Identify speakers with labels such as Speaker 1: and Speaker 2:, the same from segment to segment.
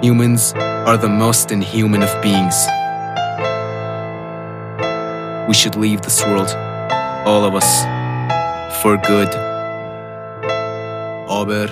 Speaker 1: Humans are the most inhuman of beings. We should leave this world, all of us, for good. Aber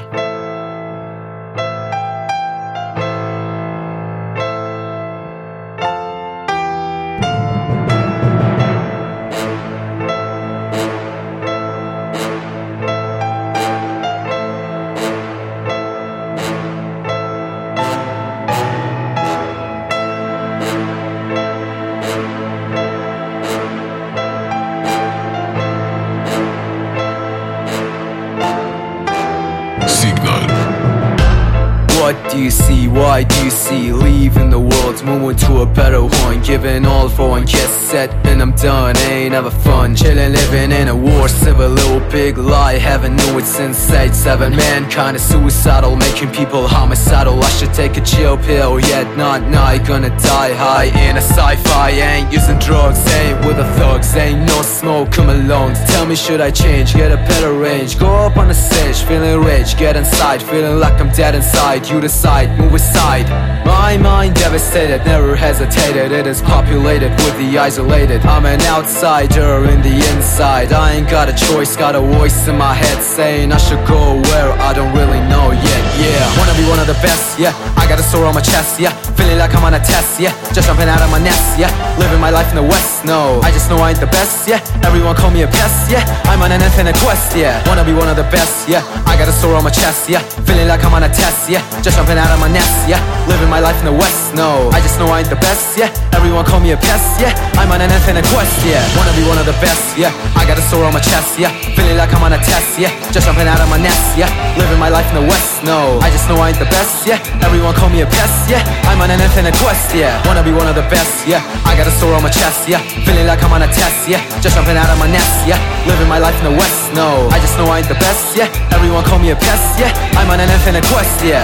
Speaker 1: what do you see? Why do you see? Leaving the world, moving to a better one. Giving all for one, get set and I'm done. Ain't ever fun, chillin', living in a war. Civil, little big lie, haven't knew it since age 7. Mankind is suicidal, making people homicidal. I should take a chill pill, yet not gonna die high in a sci-fi. Ain't using drugs, ain't with the thugs, ain't no smoke, come alone. Tell me, should I change, get a better range? Go up on the stage, feeling rage, get inside, feeling like I'm dead inside. You decide, move aside. My mind devastated, never hesitated. It is populated with the isolated. I'm an outsider in the inside. I ain't got a choice, got a voice in my head saying I should go where I don't really know yet. Yeah, wanna be one of the best, yeah. I got a sore on my chest, yeah. Feeling like I'm on a test, yeah. Just jumping out of my nest, yeah. Living my life in the West, no. I just know I ain't the best, yeah. Everyone call me a pest, yeah. I'm on an infinite quest, yeah. Wanna be one of the best, yeah. I got a sore on my chest, yeah. Feeling like I'm on a test, yeah. Just jumping out of my nest, yeah. Living my life in the West, no. I just know I ain't the best, yeah. Everyone call me a pest, yeah. I'm on an infinite quest, yeah. Wanna be one of the best, yeah. I got a sore on my chest, yeah. Feeling like I'm on a test, yeah. Just jumping out of my nest, yeah. Living my life in the West, no. I just know I ain't the best, yeah. Everyone call me a pest, yeah. I'm on an infinite quest, yeah. Wanna be one of the best, yeah. I got a sore on my chest, yeah. Feeling like I'm on a test, yeah. Just jumping out of my nest, yeah. Living my life in the West, no. I just know I ain't the best, yeah. Everyone call me a pest, yeah. I'm on an infinite quest, yeah.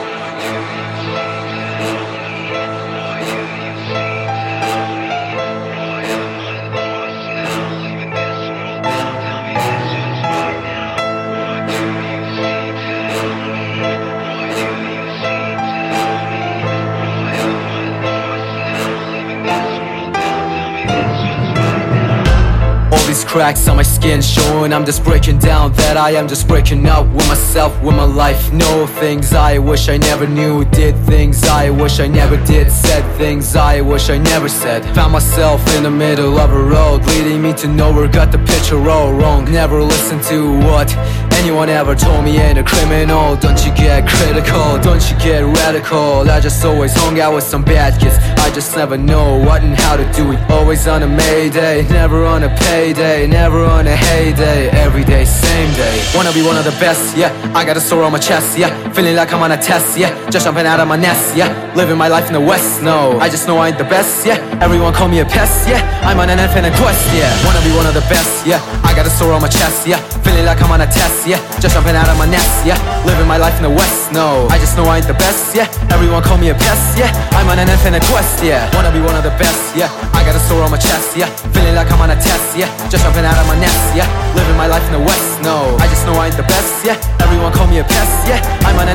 Speaker 1: These cracks on my skin showing I'm just breaking down, that I am just breaking up with myself, with my life. Know things I wish I never knew, did things I wish I never did, said things I wish I never said. Found myself in the middle of a road leading me to nowhere, got the picture all wrong. Never listened to what anyone ever told me, ain't a criminal. Don't you get critical, don't you get radical. I just always hung out with some bad kids, I just never know what and how to do it. Always on a mayday, never on a payday, never on a heyday. Every day, same day. Wanna be one of the best, yeah. I got a sore on my chest, yeah. Feeling like I'm on a test, yeah. Just jumping out of my nest, yeah. Living my life in the West, no. I just know I ain't the best, yeah. Everyone call me a pest, yeah. I'm on an infinite quest, yeah. Wanna be one of the best, yeah. I got a sore on my chest, yeah. Feeling like I'm on a test, yeah. Just jumping out of my nest, yeah. Living my life in the West, no. I just know I ain't the best, yeah. Everyone call me a pest, yeah. I'm on an infinite quest, yeah. Wanna be one of the best, yeah. I got a sore on my chest, yeah. Feeling like I'm on a test, yeah. Just jumping out of my nest, yeah. Living my life in the West, no. I just know I ain't the best, yeah. Everyone call me a pest, yeah. I'm on